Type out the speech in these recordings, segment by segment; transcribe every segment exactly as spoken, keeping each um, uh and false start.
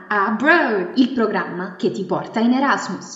Abroad, il programma che ti porta in Erasmus.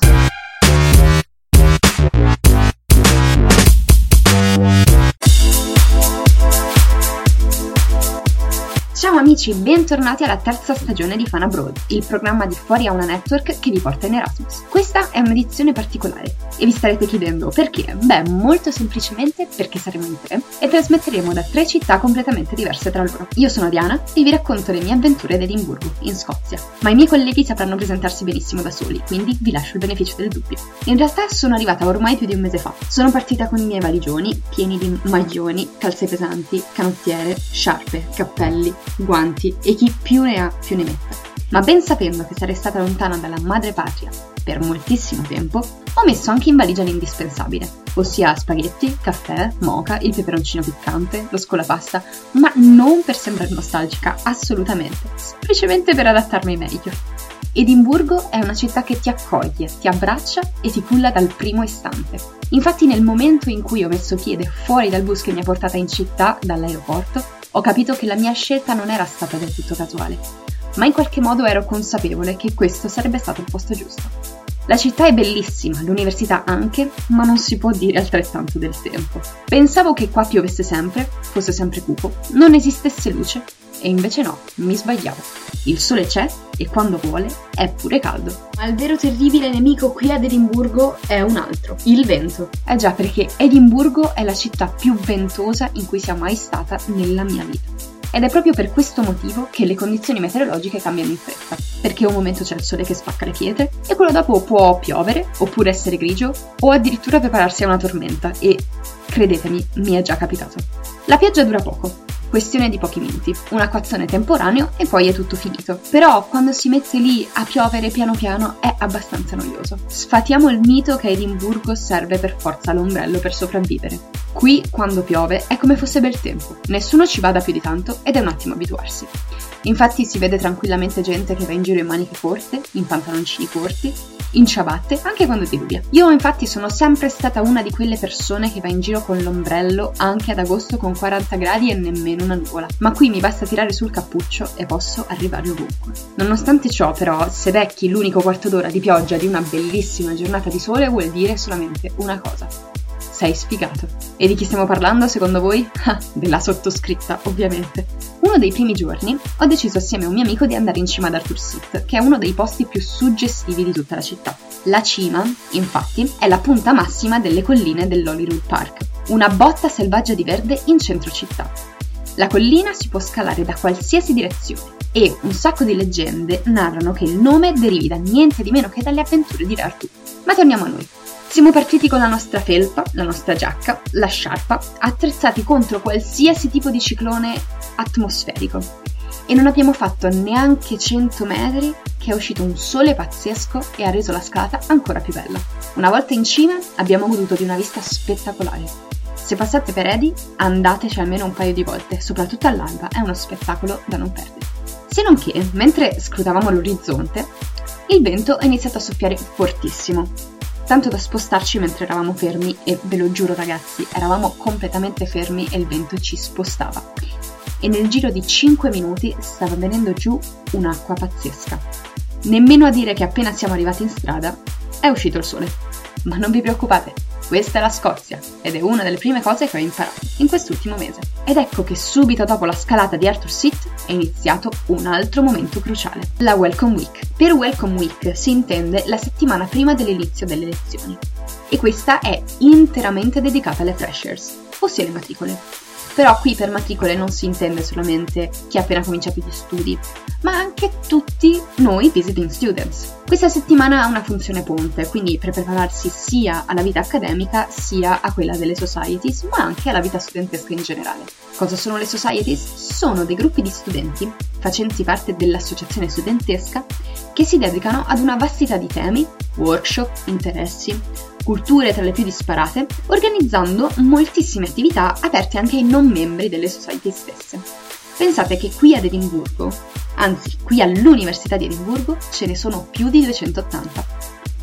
Ciao amici, bentornati alla terza stagione di Fun Abroad, il programma di Fuori Aula Network che vi porta in Erasmus. Questa è un'edizione particolare e vi starete chiedendo perché? Beh, molto semplicemente perché saremo in tre e trasmetteremo da tre città completamente diverse tra loro. Io sono Diana e vi racconto le mie avventure ad Edimburgo, in Scozia, ma i miei colleghi sapranno presentarsi benissimo da soli, quindi vi lascio il beneficio del dubbio. In realtà sono arrivata ormai più di un mese fa. Sono partita con i miei valigioni, pieni di maglioni, calze pesanti, canottiere, sciarpe, cappelli, guanti e chi più ne ha più ne metta. Ma ben sapendo che sarei stata lontana dalla madre patria per moltissimo tempo, ho messo anche in valigia l'indispensabile, ossia spaghetti, caffè, mocha, il peperoncino piccante, lo scolapasta, ma non per sembrare nostalgica, assolutamente, semplicemente per adattarmi meglio. Edimburgo è una città che ti accoglie, ti abbraccia e ti culla dal primo istante. Infatti nel momento in cui ho messo piede fuori dal bus che mi ha portata in città dall'aeroporto, ho capito che la mia scelta non era stata del tutto casuale, ma in qualche modo ero consapevole che questo sarebbe stato il posto giusto. La città è bellissima, l'università anche, ma non si può dire altrettanto del tempo. Pensavo che qua piovesse sempre, fosse sempre cupo, non esistesse luce, e invece no, mi sbagliavo. Il sole c'è e quando vuole è pure caldo. Ma il vero terribile nemico qui ad Edimburgo è un altro, il vento. Eh già, perché Edimburgo è la città più ventosa in cui sia mai stata nella mia vita. Ed è proprio per questo motivo che le condizioni meteorologiche cambiano in fretta, perché un momento c'è il sole che spacca le pietre e quello dopo può piovere, oppure essere grigio, o addirittura prepararsi a una tormenta e, credetemi, mi è già capitato. La pioggia dura poco. Questione di pochi minuti, un acquazzone temporaneo e poi è tutto finito. Però quando si mette lì a piovere piano piano è abbastanza noioso. Sfatiamo il mito che a Edimburgo serve per forza l'ombrello per sopravvivere. Qui quando piove è come fosse bel tempo, nessuno ci bada più di tanto ed è un attimo abituarsi. Infatti si vede tranquillamente gente che va in giro in maniche corte, in pantaloncini corti, in ciabatte, anche quando diluvia. Io infatti sono sempre stata una di quelle persone che va in giro con l'ombrello anche ad agosto con quaranta gradi e nemmeno una nuvola, ma qui mi basta tirare sul cappuccio e posso arrivare ovunque. Nonostante ciò però, se becchi l'unico quarto d'ora di pioggia di una bellissima giornata di sole vuol dire solamente una cosa: sei sfigato. E di chi stiamo parlando secondo voi? Ah, della sottoscritta, ovviamente. Uno dei primi giorni ho deciso assieme a un mio amico di andare in cima ad Arthur Seat, che è uno dei posti più suggestivi di tutta la città. La cima, infatti, è la punta massima delle colline dell'Holyrood Park, una botta selvaggia di verde in centro città. La collina si può scalare da qualsiasi direzione e un sacco di leggende narrano che il nome derivi da niente di meno che dalle avventure di Re Artù. Ma torniamo a noi. Siamo partiti con la nostra felpa, la nostra giacca, la sciarpa, attrezzati contro qualsiasi tipo di ciclone atmosferico. E non abbiamo fatto neanche cento metri che è uscito un sole pazzesco e ha reso la scalata ancora più bella. Una volta in cima abbiamo goduto di una vista spettacolare. Se passate per Edi, andateci almeno un paio di volte, soprattutto all'alba, è uno spettacolo da non perdere. Se non che, mentre scrutavamo l'orizzonte, il vento è iniziato a soffiare fortissimo. Tanto da spostarci mentre eravamo fermi e ve lo giuro ragazzi, eravamo completamente fermi e il vento ci spostava. E nel giro di cinque minuti stava venendo giù un'acqua pazzesca. Nemmeno a dire che appena siamo arrivati in strada è uscito il sole. Ma non vi preoccupate, questa è la Scozia ed è una delle prime cose che ho imparato in quest'ultimo mese. Ed ecco che subito dopo la scalata di Arthur Seat è iniziato un altro momento cruciale, la Welcome Week. Per Welcome Week si intende la settimana prima dell'inizio delle lezioni e questa è interamente dedicata alle freshers, ossia le matricole. Però qui per matricole non si intende solamente chi ha appena cominciato gli studi, ma anche tutti noi visiting students. Questa settimana ha una funzione ponte, quindi per prepararsi sia alla vita accademica sia a quella delle societies, ma anche alla vita studentesca in generale. Cosa sono le societies? Sono dei gruppi di studenti, facenti parte dell'associazione studentesca, che si dedicano ad una vastità di temi, workshop, interessi, culture tra le più disparate, organizzando moltissime attività aperte anche ai non membri delle society stesse. Pensate che qui ad Edimburgo, anzi qui all'Università di Edimburgo, ce ne sono più di duecentottanta.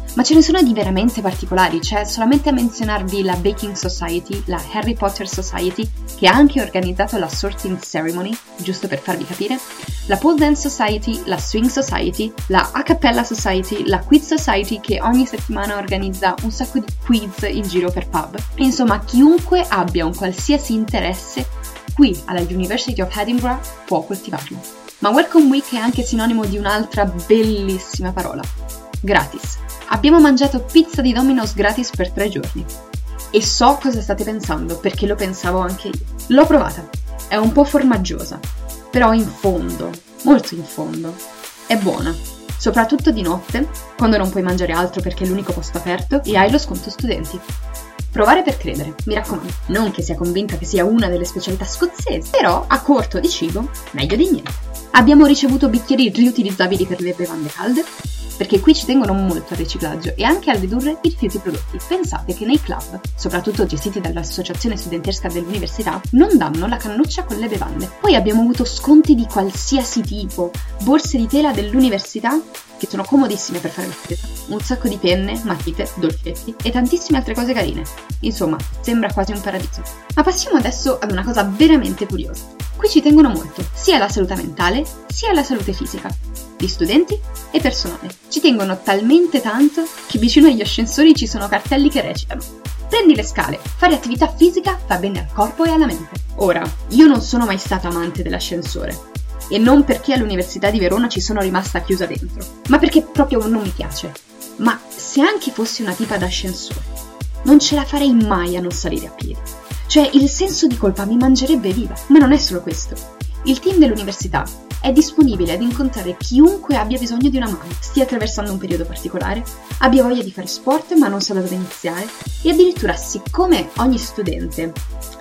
Ma ce ne sono di veramente particolari, c'è solamente a menzionarvi la Baking Society, la Harry Potter Society, che ha anche organizzato la Sorting Ceremony, giusto per farvi capire, la Pole Dance Society, la Swing Society, la A Cappella Society, la Quiz Society, che ogni settimana organizza un sacco di quiz in giro per pub. Insomma, chiunque abbia un qualsiasi interesse, qui alla University of Edinburgh può coltivarlo. Ma Welcome Week è anche sinonimo di un'altra bellissima parola, gratis. Abbiamo mangiato pizza di Domino's gratis per tre giorni. E so cosa state pensando, perché lo pensavo anche io. L'ho provata, è un po' formaggiosa, però in fondo, molto in fondo, è buona. Soprattutto di notte, quando non puoi mangiare altro perché è l'unico posto aperto e hai lo sconto studenti. Provare per credere, mi raccomando. Non che sia convinta che sia una delle specialità scozzesi, però a corto di cibo, meglio di niente. Abbiamo ricevuto bicchieri riutilizzabili per le bevande calde, perché qui ci tengono molto al riciclaggio e anche a ridurre i rifiuti prodotti. Pensate che nei club, soprattutto gestiti dall'associazione studentesca dell'università, non danno la cannuccia con le bevande. Poi abbiamo avuto sconti di qualsiasi tipo, borse di tela dell'università, che sono comodissime per fare la spesa, un sacco di penne, matite, dolcetti e tantissime altre cose carine. Insomma, sembra quasi un paradiso. Ma passiamo adesso ad una cosa veramente curiosa. Qui ci tengono molto, sia alla salute mentale, sia alla salute fisica, di studenti e personale. Ci tengono talmente tanto che vicino agli ascensori ci sono cartelli che recitano: prendi le scale, fare attività fisica fa bene al corpo e alla mente. Ora, io non sono mai stata amante dell'ascensore, e non perché all'Università di Verona ci sono rimasta chiusa dentro, ma perché proprio non mi piace. Ma se anche fossi una tipa d'ascensore, non ce la farei mai a non salire a piedi. Cioè, il senso di colpa mi mangerebbe viva. Ma non è solo questo. Il team dell'università è disponibile ad incontrare chiunque abbia bisogno di una mano, stia attraversando un periodo particolare, abbia voglia di fare sport ma non sa da dove iniziare, e addirittura, siccome ogni studente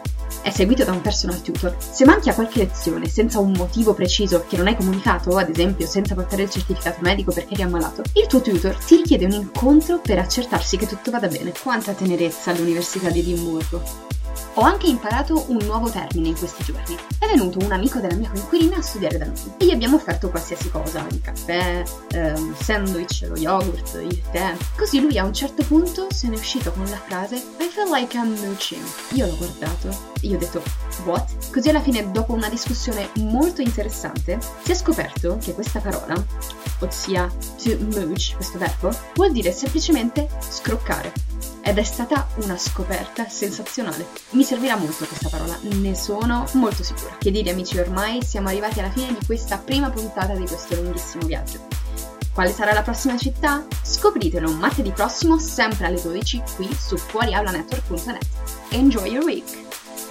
è seguito da un personal tutor, se manchi a qualche lezione senza un motivo preciso che non hai comunicato, ad esempio senza portare il certificato medico perché eri ammalato, il tuo tutor ti richiede un incontro per accertarsi che tutto vada bene. Quanta tenerezza all'Università di Edimburgo! Ho anche imparato un nuovo termine in questi giorni. È venuto un amico della mia coinquilina a studiare da noi e gli abbiamo offerto qualsiasi cosa, il caffè, un sandwich, lo yogurt, il tè. Così lui a un certo punto se n'è uscito con la frase I feel like I'm mooching. Io l'ho guardato e gli ho detto what? Così alla fine, dopo una discussione molto interessante, si è scoperto che questa parola, ossia to mooch, questo verbo, vuol dire semplicemente scroccare. Ed è stata una scoperta sensazionale. Mi servirà molto questa parola, ne sono molto sicura. Che dire amici, ormai siamo arrivati alla fine di questa prima puntata di questo lunghissimo viaggio. Quale sarà la prossima città? Scopritelo martedì prossimo, sempre alle dodici, qui su fuoriaulanetwork punto net. Enjoy your week!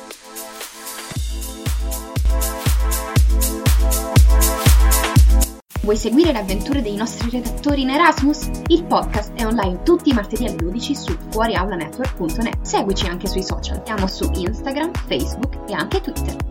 Vuoi seguire le avventure dei nostri redattori in Erasmus? Il podcast è online tutti i martedì alle dodici su fuoriaulanetwork punto net. Seguici anche sui social, siamo su Instagram, Facebook e anche Twitter.